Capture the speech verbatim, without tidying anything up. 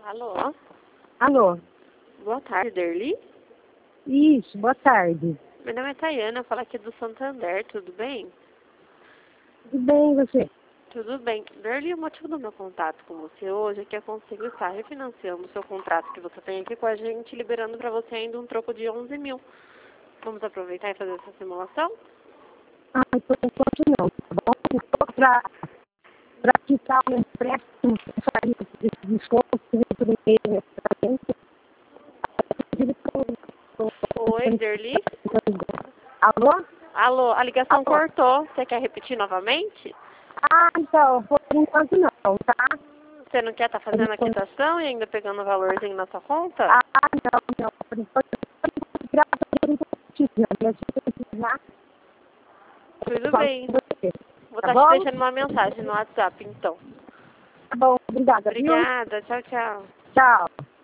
Alô? Alô? Boa tarde, Derli? Isso, boa tarde. Meu nome é Tayana, eu falo aqui do Santander, tudo bem? Tudo bem, e você? Tudo bem. Derli, o motivo do meu contato com você hoje é que a Consigo está refinanciando o seu contrato que você tem aqui com a gente, liberando para você ainda um troco de onze mil. Vamos aproveitar e fazer essa simulação? Ah, por enquanto não, tá bom? Se for pra, pra quitar o empréstimo, sair desse desconto que vem por e-mail pra gente, eu tô- Oi, Derli? Alô? Alô, a ligação Alô? cortou. Você quer repetir novamente? Ah, então, por enquanto não, tá? Você não quer estar fazendo a quitação e ainda pegando o valorzinho na sua conta? Ah, não, não, por enquanto, por enquanto, graças a Deus, não tô precisando, mas se eu precisar, eu Tudo falo bem. com você, Vou tá estar te bom? deixando uma mensagem no WhatsApp, então. Tá bom, obrigada, viu? Obrigada. Tchau, tchau. Tchau.